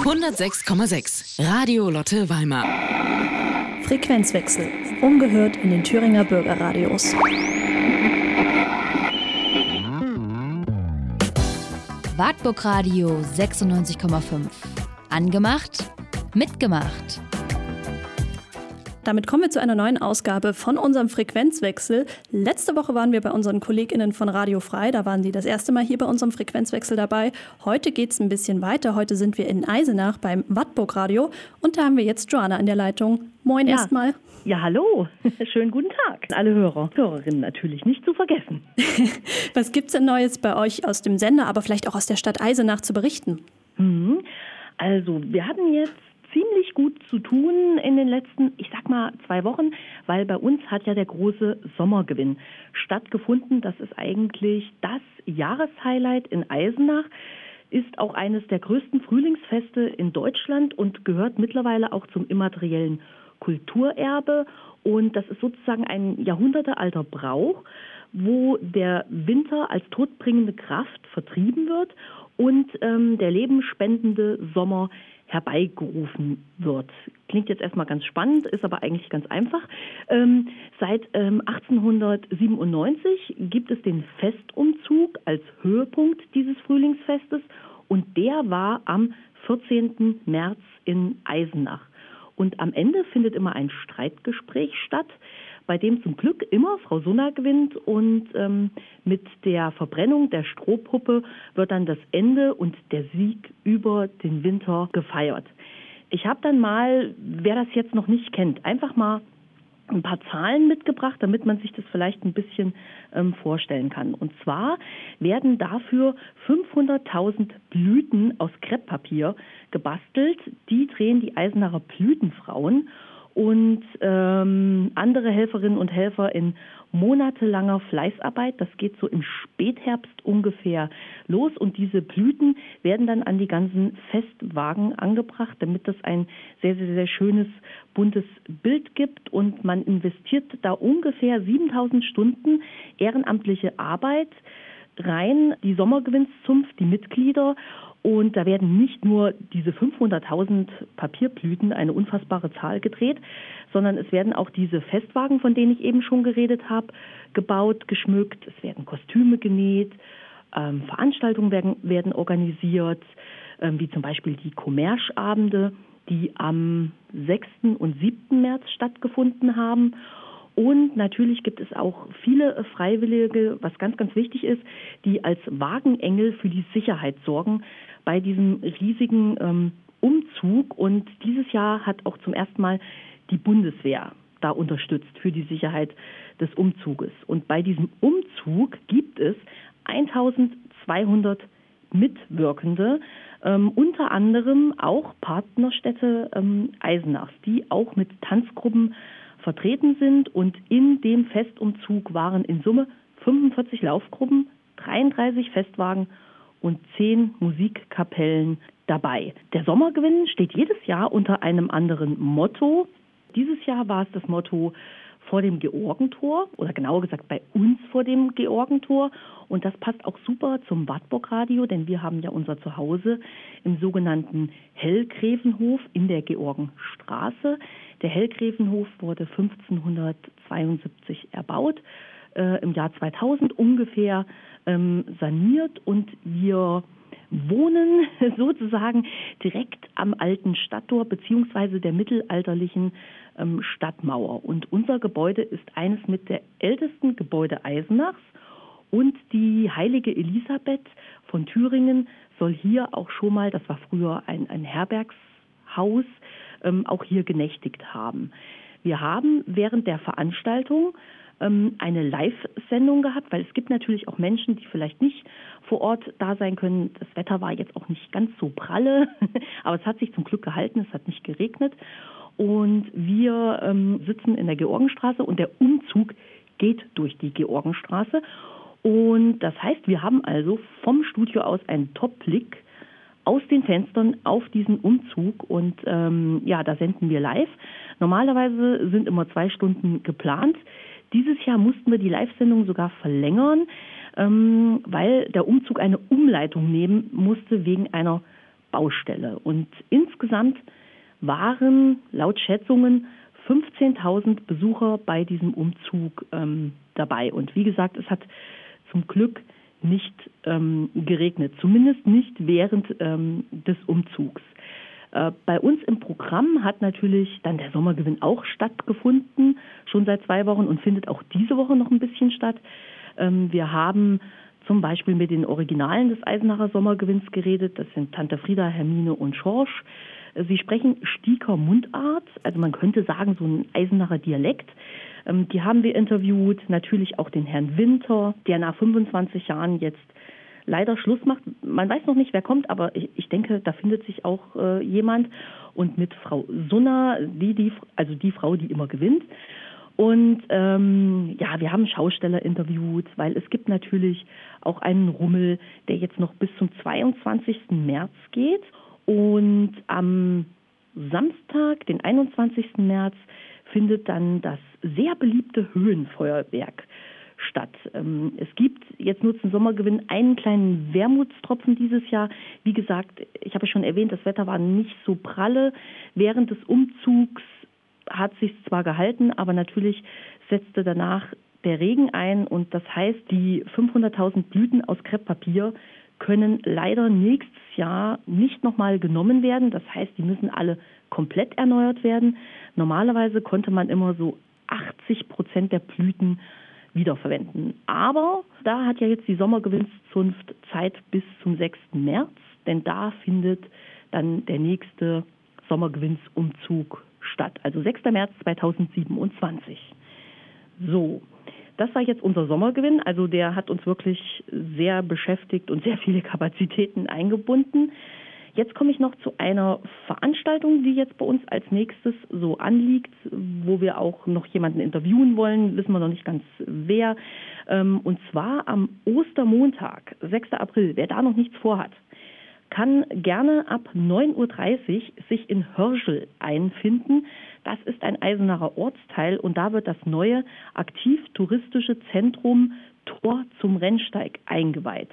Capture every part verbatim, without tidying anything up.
hundertsechs Komma sechs Radio Lotte Weimar. Frequenzwechsel. Ungehört in den Thüringer Bürgerradios. Wartburg Radio sechsundneunzig Komma fünf. Angemacht, mitgemacht. Damit kommen wir zu einer neuen Ausgabe von unserem Frequenzwechsel. Letzte Woche waren wir bei unseren KollegInnen von Radio Frei. Da waren die das erste Mal hier bei unserem Frequenzwechsel dabei. Heute geht es ein bisschen weiter. Heute sind wir in Eisenach beim Wartburg Radio. Und da haben wir jetzt Joanna an der Leitung. Moin ja. erstmal. Ja, hallo. Schönen guten Tag. Alle Hörer, Hörerinnen natürlich nicht zu vergessen. Was gibt's denn Neues bei euch aus dem Sender, aber vielleicht auch aus der Stadt Eisenach zu berichten? Mhm. Also, wir hatten jetzt ziemlich gut zu tun in den letzten, ich sag mal, zwei Wochen, weil bei uns hat ja der große Sommergewinn stattgefunden. Das ist eigentlich das Jahreshighlight in Eisenach, ist auch eines der größten Frühlingsfeste in Deutschland und gehört mittlerweile auch zum immateriellen Kulturerbe. Und das ist sozusagen ein jahrhundertealter Brauch, wo der Winter als todbringende Kraft vertrieben wird und ähm, der lebenspendende Sommer herbeigerufen wird. Klingt jetzt erstmal ganz spannend, ist aber eigentlich ganz einfach. Ähm, seit ähm, achtzehnhundertsiebenundneunzig gibt es den Festumzug als Höhepunkt dieses Frühlingsfestes und der war am vierzehnten März in Eisenach. Und am Ende findet immer ein Streitgespräch statt, bei dem zum Glück immer Frau Sunna gewinnt und ähm, mit der Verbrennung der Strohpuppe wird dann das Ende und der Sieg über den Winter gefeiert. Ich habe dann mal, wer das jetzt noch nicht kennt, einfach mal ein paar Zahlen mitgebracht, damit man sich das vielleicht ein bisschen ähm, vorstellen kann. Und zwar werden dafür fünfhunderttausend Blüten aus Krepppapier gebastelt. Die drehen die Eisenacher Blütenfrauen und ähm, andere Helferinnen und Helfer in monatelanger Fleißarbeit. Das geht so im Spätherbst ungefähr los und diese Blüten werden dann an die ganzen Festwagen angebracht, damit das ein sehr, sehr, sehr schönes, buntes Bild gibt und man investiert da ungefähr siebentausend Stunden ehrenamtliche Arbeit rein, die Sommergewinnszunft, die Mitglieder. Und da werden nicht nur diese fünfhunderttausend Papierblüten, eine unfassbare Zahl, gedreht, sondern es werden auch diese Festwagen, von denen ich eben schon geredet habe, gebaut, geschmückt. Es werden Kostüme genäht, ähm, Veranstaltungen werden, werden organisiert, ähm, wie zum Beispiel die Kommerschabende, die am sechsten und siebten März stattgefunden haben. Und natürlich gibt es auch viele Freiwillige, was ganz, ganz wichtig ist, die als Wagenengel für die Sicherheit sorgen bei diesem riesigen ähm, Umzug. Und dieses Jahr hat auch zum ersten Mal die Bundeswehr da unterstützt für die Sicherheit des Umzuges. Und bei diesem Umzug gibt es eintausendzweihundert Mitwirkende, ähm, unter anderem auch Partnerstädte ähm, Eisenachs, die auch mit Tanzgruppen vertreten sind. Und in dem Festumzug waren in Summe fünfundvierzig Laufgruppen, dreiunddreißig Festwagen und zehn Musikkapellen dabei. Der Sommergewinn steht jedes Jahr unter einem anderen Motto. Dieses Jahr war es das Motto vor dem Georgentor oder genauer gesagt bei uns vor dem Georgentor. Und das passt auch super zum Wartburg Radio, denn wir haben ja unser Zuhause im sogenannten Hellgräfenhof in der Georgenstraße. Der Hellgräfenhof wurde fünfzehnhundertzweiundsiebzig erbaut, äh, im Jahr zweitausend ungefähr ähm, saniert und wir wohnen sozusagen direkt am alten Stadttor beziehungsweise der mittelalterlichen ähm, Stadtmauer. Und unser Gebäude ist eines mit der ältesten Gebäude Eisenachs und die heilige Elisabeth von Thüringen soll hier auch schon mal, das war früher ein, ein Herbergshaus, ähm, auch hier genächtigt haben. Wir haben während der Veranstaltung ähm, eine Live-Sendung gehabt, weil es gibt natürlich auch Menschen, die vielleicht nicht vor Ort da sein können. Das Wetter war jetzt auch nicht ganz so pralle, aber es hat sich zum Glück gehalten, es hat nicht geregnet. Und wir ähm, sitzen in der Georgenstraße und der Umzug geht durch die Georgenstraße. Und das heißt, wir haben also vom Studio aus einen Top-Blick aus den Fenstern auf diesen Umzug und ähm, ja, da senden wir live. Normalerweise sind immer zwei Stunden geplant. Dieses Jahr mussten wir die Live-Sendung sogar verlängern, ähm, weil der Umzug eine Umleitung nehmen musste wegen einer Baustelle. Und insgesamt waren laut Schätzungen fünfzehntausend Besucher bei diesem Umzug ähm, dabei. Und wie gesagt, es hat zum Glück nicht ähm, geregnet, zumindest nicht während ähm, des Umzugs. Äh, bei uns im Programm hat natürlich dann der Sommergewinn auch stattgefunden, schon seit zwei Wochen und findet auch diese Woche noch ein bisschen statt. Ähm, wir haben zum Beispiel mit den Originalen des Eisenacher Sommergewinns geredet. Das sind Tante Frieda, Hermine und Schorsch. Sie sprechen Stieker Mundart, also man könnte sagen so ein Eisenacher Dialekt. Ähm, die haben wir interviewt, natürlich auch den Herrn Winter, der nach fünfundzwanzig Jahren jetzt leider Schluss macht. Man weiß noch nicht, wer kommt, aber ich, ich denke, da findet sich auch äh, jemand. Und mit Frau Sunna, die, die, also die Frau, die immer gewinnt. Und ähm, ja, wir haben Schausteller interviewt, weil es gibt natürlich auch einen Rummel, der jetzt noch bis zum zweiundzwanzigsten März geht. Und am Samstag, den einundzwanzigsten März, findet dann das sehr beliebte Höhenfeuerwerk statt. Ähm, es gibt jetzt nur zum Sommergewinn einen kleinen Wermutstropfen dieses Jahr. Wie gesagt, ich habe schon erwähnt, das Wetter war nicht so pralle. Während des Umzugs hat sich zwar gehalten, aber natürlich setzte danach der Regen ein und das heißt, die fünfhunderttausend Blüten aus Krepppapier können leider nächstes Jahr nicht nochmal genommen werden. Das heißt, die müssen alle komplett erneuert werden. Normalerweise konnte man immer so achtzig Prozent der Blüten wiederverwenden. Aber da hat ja jetzt die Sommergewinnszunft Zeit bis zum sechsten März, denn da findet dann der nächste Sommergewinnsumzug statt. Also sechster März zweitausendsiebenundzwanzig. So, das war jetzt unser Sommergewinn. Also der hat uns wirklich sehr beschäftigt und sehr viele Kapazitäten eingebunden. Jetzt komme ich noch zu einer Veranstaltung, die jetzt bei uns als nächstes so anliegt, wo wir auch noch jemanden interviewen wollen, wissen wir noch nicht ganz wer. Und zwar am Ostermontag, sechster April. Wer da noch nichts vorhat, kann gerne ab neun Uhr dreißig sich in Hörschel einfinden. Das ist ein Eisenacher Ortsteil und da wird das neue aktiv-touristische Zentrum Tor zum Rennsteig eingeweiht.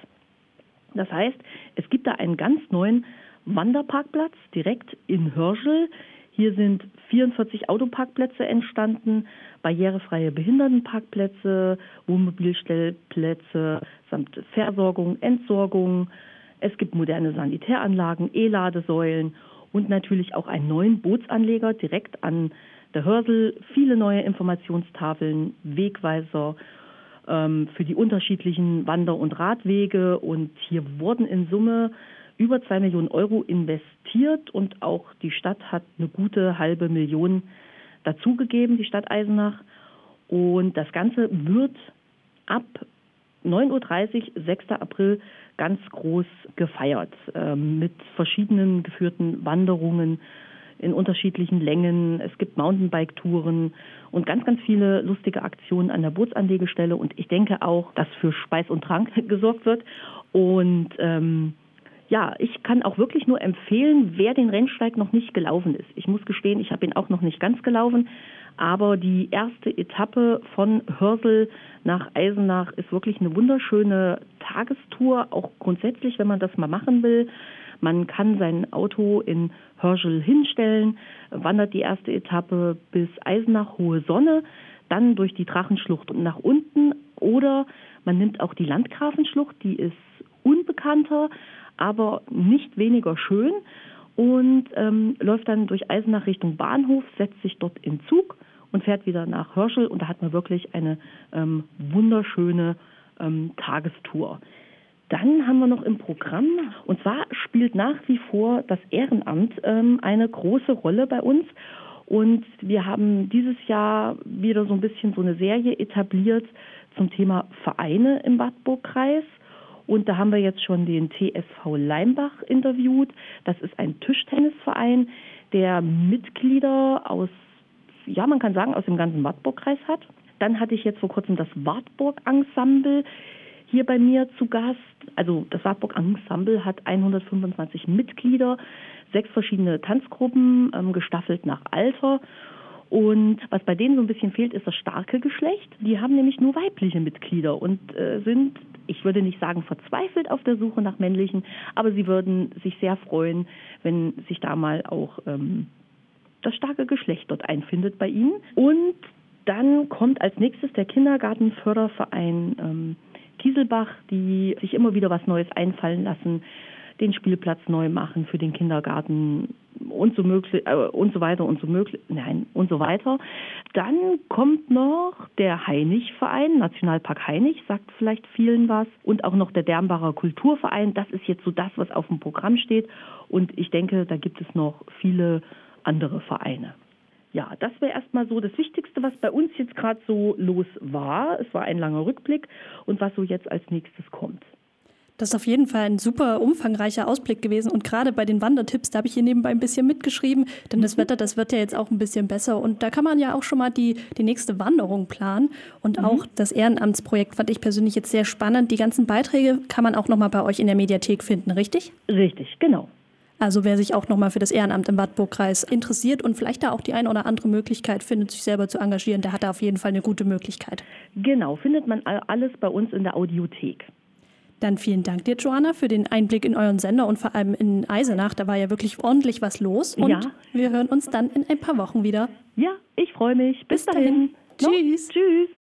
Das heißt, es gibt da einen ganz neuen Wanderparkplatz direkt in Hörschel. Hier sind vierundvierzig Autoparkplätze entstanden, barrierefreie Behindertenparkplätze, Wohnmobilstellplätze samt Versorgung, Entsorgung. Es gibt moderne Sanitäranlagen, E-Ladesäulen und natürlich auch einen neuen Bootsanleger direkt an der Hörsel. Viele neue Informationstafeln, Wegweiser ähm, für die unterschiedlichen Wander- und Radwege. Und hier wurden in Summe über zwei Millionen Euro investiert und auch die Stadt hat eine gute halbe Million dazugegeben, die Stadt Eisenach. Und das Ganze wird ab neun Uhr dreißig, sechster April, ganz groß gefeiert, äh, mit verschiedenen geführten Wanderungen in unterschiedlichen Längen. Es gibt Mountainbike-Touren und ganz, ganz viele lustige Aktionen an der Bootsanlegestelle. Und ich denke auch, dass für Speis und Trank gesorgt wird. Und ähm, ja, ich kann auch wirklich nur empfehlen, wer den Rennsteig noch nicht gelaufen ist. Ich muss gestehen, ich habe ihn auch noch nicht ganz gelaufen. Aber die erste Etappe von Hörsel nach Eisenach ist wirklich eine wunderschöne Tagestour, auch grundsätzlich, wenn man das mal machen will. Man kann sein Auto in Hörschel hinstellen, wandert die erste Etappe bis Eisenach, Hohe Sonne, dann durch die Drachenschlucht nach unten oder man nimmt auch die Landgrafenschlucht, die ist unbekannter, aber nicht weniger schön und ähm, läuft dann durch Eisenach Richtung Bahnhof, setzt sich dort in Zug und fährt wieder nach Hörschel und da hat man wirklich eine ähm, wunderschöne ähm, Tagestour. Dann haben wir noch im Programm, und zwar spielt nach wie vor das Ehrenamt ähm, eine große Rolle bei uns. Und wir haben dieses Jahr wieder so ein bisschen so eine Serie etabliert zum Thema Vereine im Wartburgkreis. Und da haben wir jetzt schon den T S V Leimbach interviewt. Das ist ein Tischtennisverein, der Mitglieder aus, ja man kann sagen, aus dem ganzen Wartburgkreis hat. Dann hatte ich jetzt vor kurzem das Wartburg-Ensemble hier bei mir zu Gast. Also das Wartburg-Ensemble hat hundertfünfundzwanzig Mitglieder, sechs verschiedene Tanzgruppen, ähm, gestaffelt nach Alter. Und was bei denen so ein bisschen fehlt, ist das starke Geschlecht. Die haben nämlich nur weibliche Mitglieder und äh, sind ich würde nicht sagen verzweifelt auf der Suche nach männlichen, aber sie würden sich sehr freuen, wenn sich da mal auch ähm, das starke Geschlecht dort einfindet bei ihnen. Und dann kommt als nächstes der Kindergartenförderverein ähm, Kieselbach, die sich immer wieder was Neues einfallen lassen, den Spielplatz neu machen für den Kindergarten und so möglich äh, und so weiter und so möglich, nein und so weiter. Dann kommt noch der Hainich-Verein, Nationalpark Hainich, sagt vielleicht vielen was, und auch noch der Dernbacher Kulturverein. Das ist jetzt so das, was auf dem Programm steht, und ich denke, da gibt es noch viele andere Vereine. Ja, das wäre erstmal so das Wichtigste, was bei uns jetzt gerade so los war. Es war ein langer Rückblick und was so jetzt als nächstes kommt. Das ist auf jeden Fall ein super umfangreicher Ausblick gewesen. Und gerade bei den Wandertipps, da habe ich hier nebenbei ein bisschen mitgeschrieben. Denn das Wetter, das wird ja jetzt auch ein bisschen besser. Und da kann man ja auch schon mal die, die nächste Wanderung planen. Und mhm. auch das Ehrenamtsprojekt fand ich persönlich jetzt sehr spannend. Die ganzen Beiträge kann man auch noch mal bei euch in der Mediathek finden, richtig? Richtig, genau. Also wer sich auch noch mal für das Ehrenamt im Wartburgkreis interessiert und vielleicht da auch die eine oder andere Möglichkeit findet, sich selber zu engagieren, der hat da auf jeden Fall eine gute Möglichkeit. Genau, findet man alles bei uns in der Audiothek. Dann vielen Dank dir, Joanna, für den Einblick in euren Sender und vor allem in Eisenach. Da war ja wirklich ordentlich was los. Und ja. wir hören uns dann in ein paar Wochen wieder. Ja, ich freue mich. Bis, Bis dahin. dahin. Tschüss. No? Tschüss.